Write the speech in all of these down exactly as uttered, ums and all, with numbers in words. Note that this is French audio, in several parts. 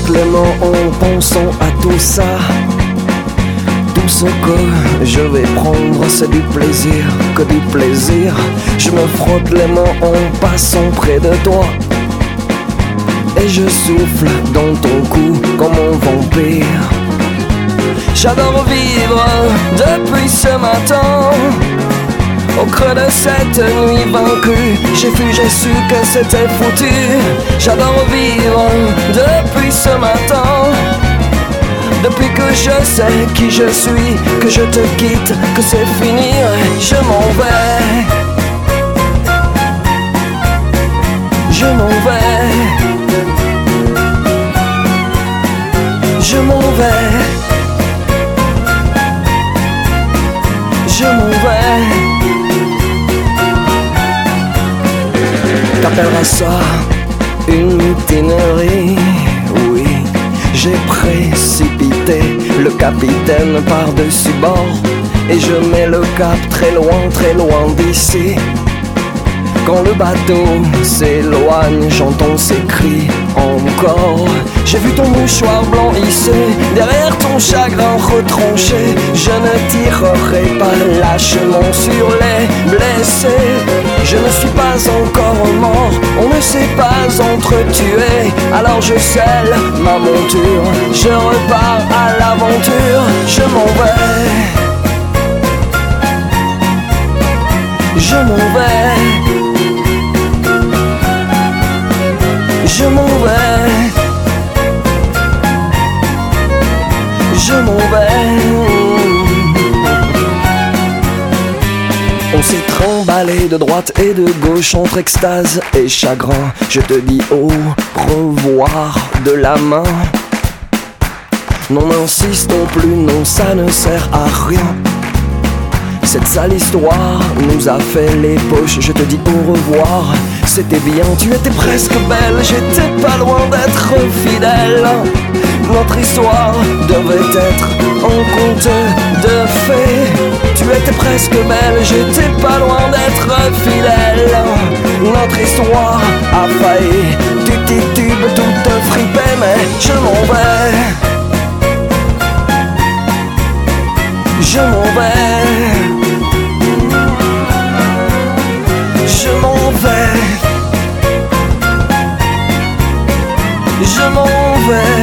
frotte les mains en pensant à tout ça. Tout ce que je vais prendre, c'est du plaisir, que du plaisir. Je me frotte les mains en passant près de toi, et je souffle dans ton cou comme un vampire. J'adore vivre depuis ce matin. Au creux de cette nuit vaincue, j'ai vu, j'ai su que c'était foutu. J'adore vivre depuis ce matin. Depuis que je sais qui je suis, que je te quitte, que c'est fini, je m'en vais. Je m'en vais. Je m'en vais. Je m'en vais. T'appelleras ça une mutinerie, oui. J'ai précipité le capitaine par-dessus bord, et je mets le cap très loin, très loin d'ici. Quand le bateau s'éloigne, j'entends ses cris encore. J'ai vu ton mouchoir blanc hissé derrière ton chagrin retranché. Je ne tirerai pas lâchement sur les blessés. Je ne suis pas encore mort, on ne s'est pas entretué. Alors je scelle ma monture, je repars à l'aventure. Je m'en vais. Je m'en vais. Je m'en vais. Je m'en vais. On s'est trimballé de droite et de gauche entre extase et chagrin. Je te dis au revoir de la main. Non, n'insistons plus, non, ça ne sert à rien. Cette sale histoire nous a fait les poches. Je te dis au revoir, c'était bien. Tu étais presque belle, j'étais pas loin d'être fidèle. Notre histoire devait être un conte de fées. Tu étais presque belle, j'étais pas loin d'être fidèle. Notre histoire a failli, tu titubes toute fripée, mais je m'en vais. Je m'en vais. Je m'en vais. Je m'en vais.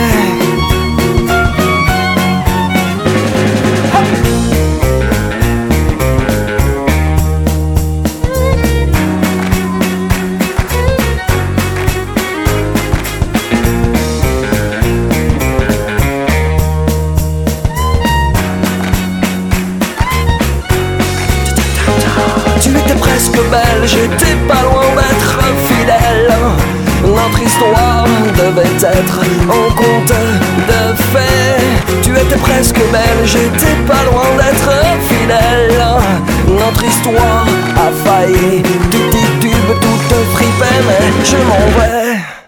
Tu étais presque belle, j'étais pas loin d'être fidèle. Notre histoire devait être un conte de fées. Tu étais presque belle, j'étais pas loin d'être fidèle. Notre histoire a failli, tu titubes toute fripée, mais je m'en vais.